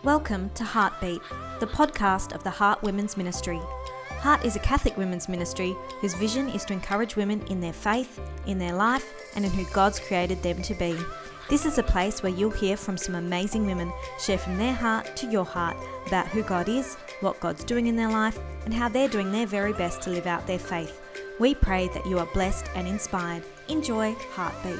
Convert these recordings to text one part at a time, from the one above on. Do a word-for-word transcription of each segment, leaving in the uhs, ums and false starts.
Welcome to Heartbeat, the podcast of the Heart Women's Ministry. Heart is a Catholic women's ministry whose vision is to encourage women in their faith, in their life, and in who God's created them to be. This is a place where you'll hear from some amazing women share from their heart to your heart about who God is, what God's doing in their life, and how they're doing their very best to live out their faith. We pray that you are blessed and inspired. Enjoy Heartbeat.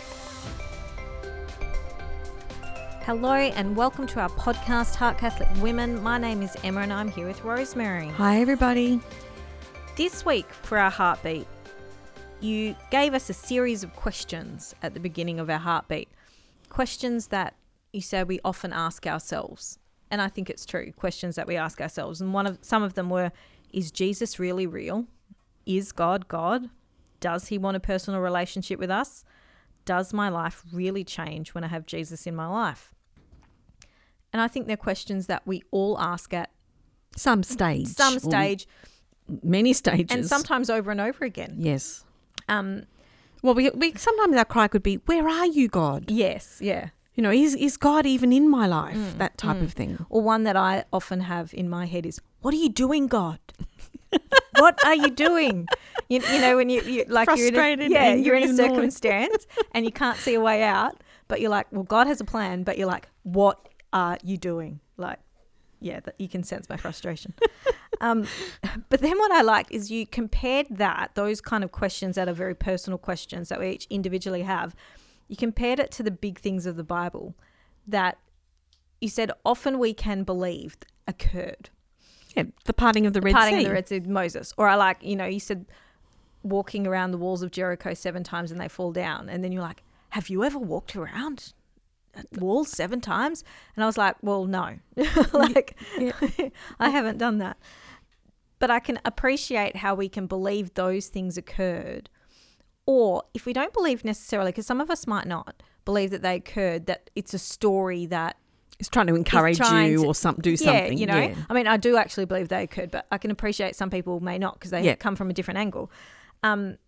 Hello and welcome to our podcast, Heart Catholic Women. My name is Emma and I'm here with Rosemary. Hi everybody. This week for our Heartbeat, you gave us a series of questions at the beginning of our Heartbeat. Questions that you said we often ask ourselves. And I think it's true, questions that we ask ourselves. And one of some of them were, is Jesus really real? Is God God? Does he want a personal relationship with us? Does my life really change when I have Jesus in my life? And I think they're questions that we all ask at Some stage. some stage, Many stages. and sometimes over and over again. Yes. Um, Well, we, we sometimes our cry could be, where are you, God? yes, yeah. You know, is, is God even in my life? That type of thing. Or one that I often have in my head is, what are you doing, God? What are you doing? You, you know, when you, you like Frustrated, you're in a, yeah, angry, you're in a annoyed. circumstance and you can't see a way out, but you're like, well, God has a plan, but you're like, what are you doing? Like, yeah, that, you can sense my frustration. um, but then what I liked is you compared that, those kind of questions that are very personal questions that we each individually have, you compared it to the big things of the Bible that you said often we can believe occurred. Yeah, the parting of the Red Parting Sea. of the Red Sea, Moses. Or I like, you know, you said walking around the walls of Jericho seven times and they fall down. And then you're like, have you ever walked around walls seven times? And I was like, well, no. like, Yeah. I haven't done that. But I can appreciate how we can believe those things occurred. Or if we don't believe necessarily, because some of us might not believe that they occurred, that it's a story that It's trying to encourage trying you to- or some, do yeah, something. you know. Yeah. I mean, I do actually believe they occurred, but I can appreciate some people may not because they Yeah. come from a different angle. Um,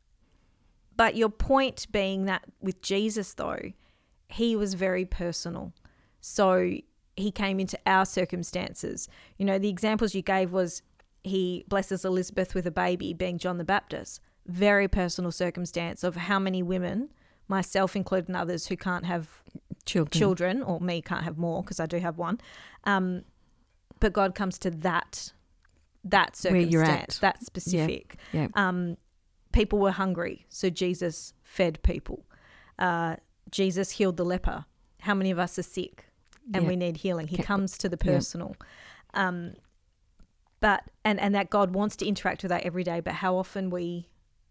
but your point being that with Jesus, though, he was very personal. So he came into our circumstances. You know, the examples you gave was he blesses Elizabeth with a baby, being John the Baptist. Very personal circumstance of how many women, myself included and others who can't have Children. children, or me can't have more because I do have one. Um, but God comes to that that Where you're circumstance, at. that specific. Yeah. Um, people were hungry, so Jesus fed people. Uh, Jesus healed the leper. How many of us are sick and Yeah. we need healing? He Okay. comes to the Yeah. personal. Um, but and and that God wants to interact with that every day. But how often we,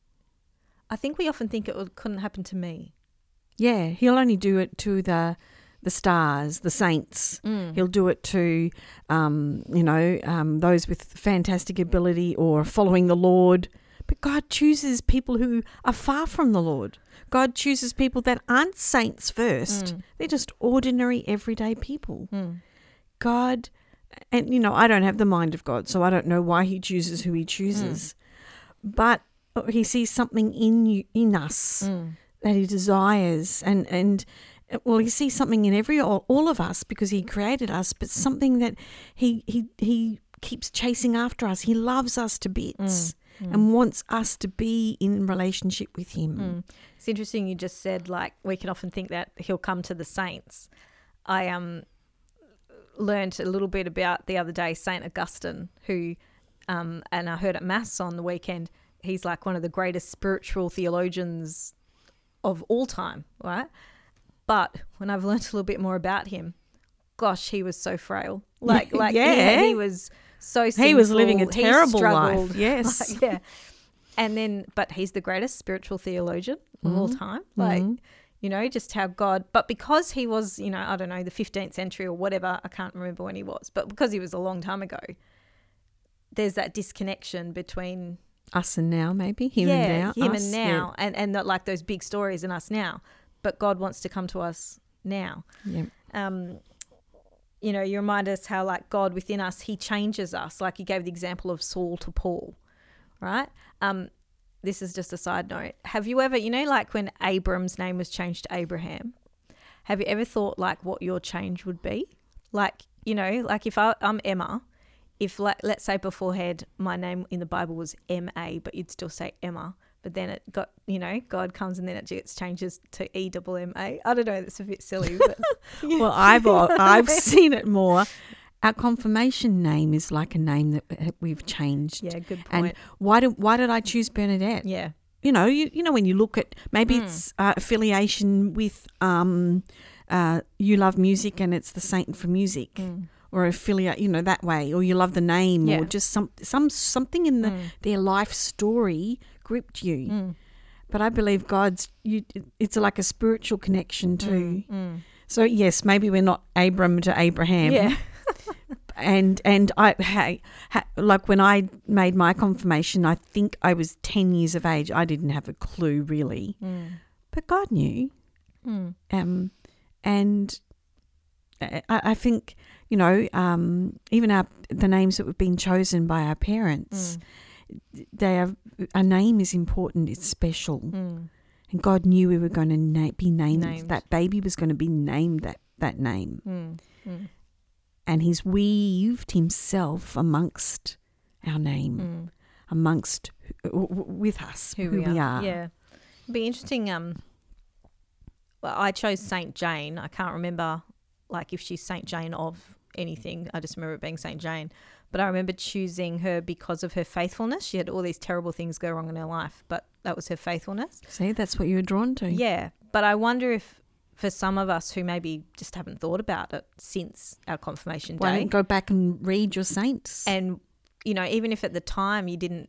I think we often think it would, couldn't happen to me. Yeah, he'll only do it to the the stars, the saints. Mm. He'll do it to, um, you know, um, those with fantastic ability or following the Lord. But God chooses people who are far from the Lord. God chooses people that aren't saints first. Mm. They're just ordinary, everyday people. Mm. God, and, you know, I don't have the mind of God, so I don't know why he chooses who he chooses. Mm. But he sees something in you, in us. Mm. that he desires, and and well, he sees something in every all, all of us because he created us, but something that he he he keeps chasing after us. He loves us to bits Mm, mm. and wants us to be in relationship with him. Mm. It's interesting you just said, like, we can often think that he'll come to the saints. I um learned a little bit about the other day Saint Augustine, who um and I heard at Mass on the weekend. He's like one of the greatest spiritual theologians of all time, right? But when I've learnt a little bit more about him, gosh, he was so frail. Like, like Yeah. he, he was so sinful. He was living a He terrible struggled. life. Yes. Like, yeah. And then, but he's the greatest spiritual theologian of all time. Like, Mhm. you know, just how God, but because he was, you know, I don't know, the fifteenth century or whatever, I can't remember when he was, but because he was a long time ago, there's that disconnection between Us and now, maybe him yeah, and now, him us, and now, and and not like those big stories in us now, but God wants to come to us now. Yeah. Um, you know, you remind us how like God within us, he changes us. Like you gave the example of Saul to Paul, right? Um, this is just a side note. Have you ever, you know, like when Abram's name was changed to Abraham, have you ever thought like what your change would be? Like, you know, like if I, I'm Emma, if like, let's say beforehand my name in the Bible was M A, but you'd still say Emma, but then it got, you know, God comes and then it gets changes to E double M A. I don't know, that's a bit silly. But Well, I've I've seen it more. Our confirmation name is like a name that we've changed. Yeah, good And point. why did why did I choose Bernadette? Yeah. You know, you, you know when you look at maybe Mm. it's uh, affiliation with um, uh, You Love Music and it's the Saint for Music, Mm. or affiliate, you know, that way, or you love the name, Yeah. or just some some something in the Mm. their life story gripped you. Mm. But I believe God's you. It's like a spiritual connection too. Mm. Mm. So yes, maybe we're not Abram to Abraham. Yeah. And and I hey, ha, like when I made my confirmation, I think I was ten years of age. I didn't have a clue really, Mm. but God knew. Mm. Um, and I, I think you know, um, even our the names that have been chosen by our parents, Mm. they are a name is important. It's special, Mm. and God knew we were going to na- be named. Named. That baby was going to be named that that name. Mm. Mm. And he's weaved himself amongst our name, Mm. amongst w- w- with us, Who, we, are. Yeah. It'd be interesting. Um, well, I chose Saint Jane. I can't remember like if she's Saint Jane of anything. I just remember it being Saint Jane. But I remember choosing her because of her faithfulness. She had all these terrible things go wrong in her life, but that was her faithfulness. See, that's what you were drawn to. Yeah. But I wonder if for some of us who maybe just haven't thought about it since our confirmation Why day. don't go back and read your saints? And, you know, even if at the time you didn't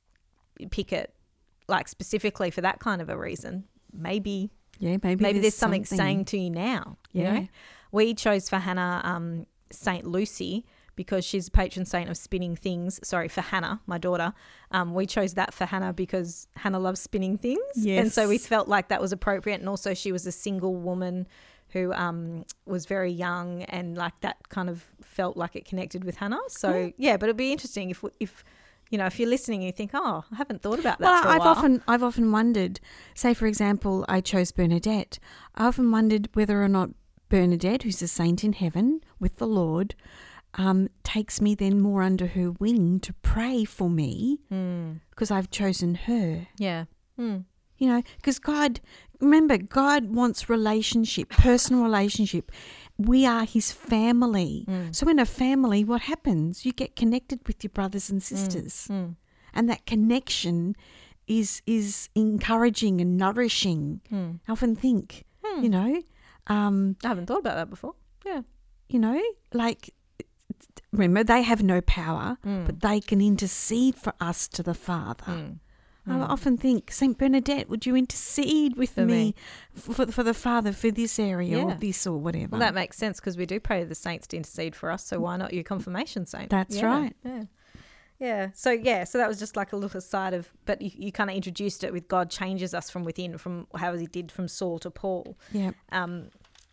pick it like specifically for that kind of a reason, maybe yeah, maybe maybe there's, there's something, saying to you now. You Yeah. know? We chose for Hannah um, Saint Lucy because she's a patron saint of spinning things. Sorry, for Hannah, my daughter. Um, we chose that for Hannah because Hannah loves spinning things. And so we Yes. felt like that was appropriate. And also she was a single woman who um, was very young, and like that kind of felt like it connected with Hannah. So Yeah. yeah, but it'd be interesting if, if you know, if you're listening and you think, oh, I haven't thought about that Well, for a I've while. often I've often wondered. Say, for example, I chose Bernadette. I often wondered whether or not Bernadette, who's a saint in heaven with the Lord, um, takes me then more under her wing to pray for me Mm. because I've chosen her. Yeah. Mm. You know, because God, remember, God wants relationship, personal relationship. We are his family. Mm. So in a family, what happens? You get connected with your brothers and sisters. Mm. And that connection is is encouraging and nourishing. Mm. I often think, Mm. you know, um, I haven't thought about that before. Yeah. you know, like, remember, they have no power, Mm. but they can intercede for us to the Father. Mm. I Mm. often think, Saint Bernadette, would you intercede with For me, me. For, for the Father for this area or Yeah. this or whatever? Well, that makes sense because we do pray to the saints to intercede for us. So why not your confirmation saint? That's Yeah, right. Yeah. Yeah. So, yeah. So that was just like a little side of, but you, you kind of introduced it with God changes us from within, from how he did from Saul to Paul. Yeah. Um,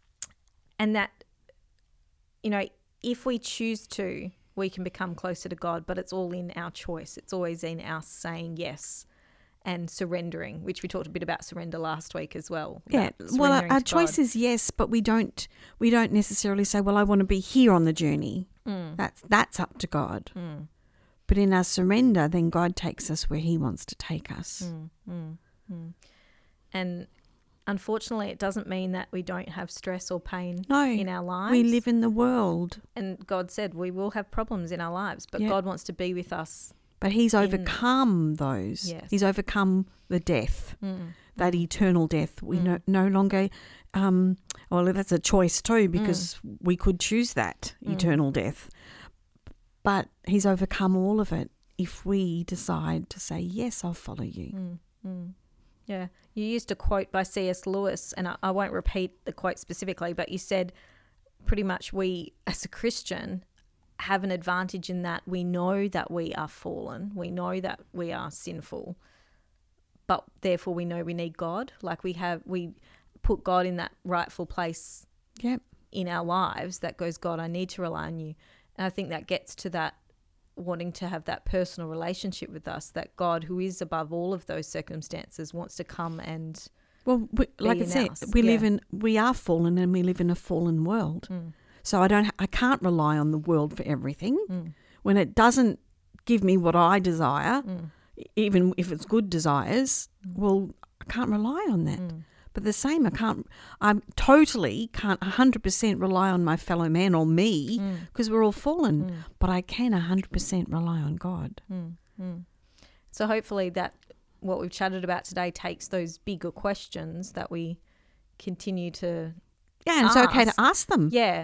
and that, you know, if we choose to, we can become closer to God, but it's all in our choice. It's always in our saying yes and surrendering, which we talked a bit about surrender last week as well. Yeah. about Well, our, surrendering our to choice God. is yes, but we don't we don't necessarily say, well, I want to be here on the journey. Mm. That's that's up to God. Mm. But in our surrender, then God takes us where he wants to take us. Mm, mm, mm. And unfortunately, it doesn't mean that we don't have stress or pain No, in our lives. we live in the world, and God said we will have problems in our lives, but Yeah. God wants to be with us. but he's In- overcome those. Yes. He's overcome the death, Mm. that eternal death. We Mm. no, no longer, um, well, that's a choice too, because Mm. we could choose that, Mm. eternal death. But he's overcome all of it if we decide to say, yes, I'll follow you. Mm, mm. Yeah. You used a quote by C S Lewis, and I, I won't repeat the quote specifically, but you said pretty much we, as a Christian, have an advantage in that we know that we are fallen. We know that we are sinful, but therefore we know we need God. Like we have, we put God in that rightful place Yep. in our lives that goes, God, I need to rely on you. And I think that gets to that wanting to have that personal relationship with us, that God, who is above all of those circumstances, wants to come and Well, we, like I in said, us. we live Yeah. in, we are fallen and we live in a fallen world. mm, So I don't, I can't rely on the world for everything. Mm. When it doesn't give me what I desire, Mm. even if it's good desires, well, I can't rely on that. Mm. But the same, I can't, I totally can't one hundred percent rely on my fellow man or me because Mm. we're all fallen. Mm. But I can one hundred percent rely on God. Mm. Mm. So hopefully that what we've chatted about today takes those bigger questions that we continue to, Yeah, and it's okay to Ask. ask them. yeah,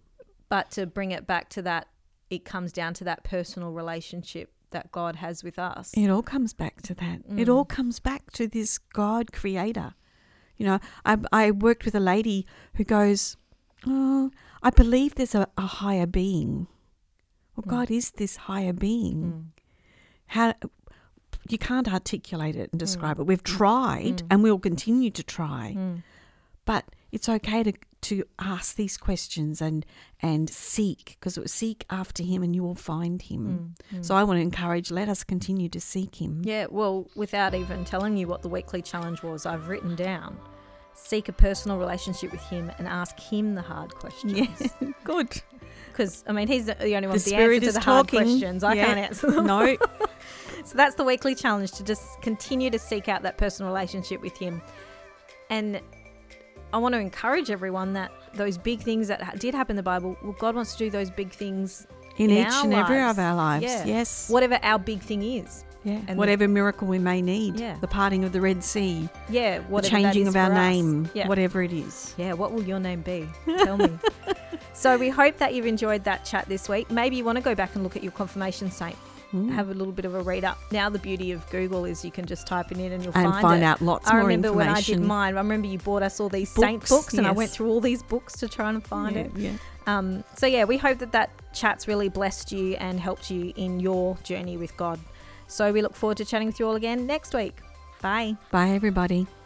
but to bring it back to that, it comes down to that personal relationship that God has with us. It all comes back to that. It Mm. all comes back to this God creator. You know, I, I worked with a lady who goes, oh, I believe there's a, a higher being. Well, Mm. God is this higher being. Mm. How you can't articulate it and describe Mm. it. We've tried Mm. and we'll continue to try. Mm. But it's okay to to ask these questions and and seek, because seek after him and you will find him. Mm. Mm. So I want to encourage, let us continue to seek him. Yeah, well, without even telling you what the weekly challenge was, I've written down, seek a personal relationship with him and ask him the hard questions. Yeah, good. Because, I mean, he's the the only one The with the Spirit answer to is the hard talking. questions. I Yeah. can't answer them. No. So that's the weekly challenge, to just continue to seek out that personal relationship with him. And I want to encourage everyone that those big things that ha- did happen in the Bible, well, God wants to do those big things In, in each our and every lives. of our lives. Yeah. Yes. whatever our big thing is. Yeah. and Whatever miracle we may need. Yeah. The parting of the Red Sea. Yeah, The whatever that changing is of our for us. name. Yeah. Whatever it is. Yeah, what will your name be? Tell me. So we hope that you've enjoyed that chat this week. Maybe you want to go back and look at your confirmation saint. Mm. Have a little bit of a read up. Now the beauty of Google is you can just type it in and you'll and find, find it. out lots I more remember when I did information. mine. I remember you bought us all these saint Books, books, and I yes. went through all these books to try and find yeah, it. yeah. Um, so yeah, we hope that that chat's really blessed you and helped you in your journey with God. So we look forward to chatting with you all again next week. Bye. Bye, everybody.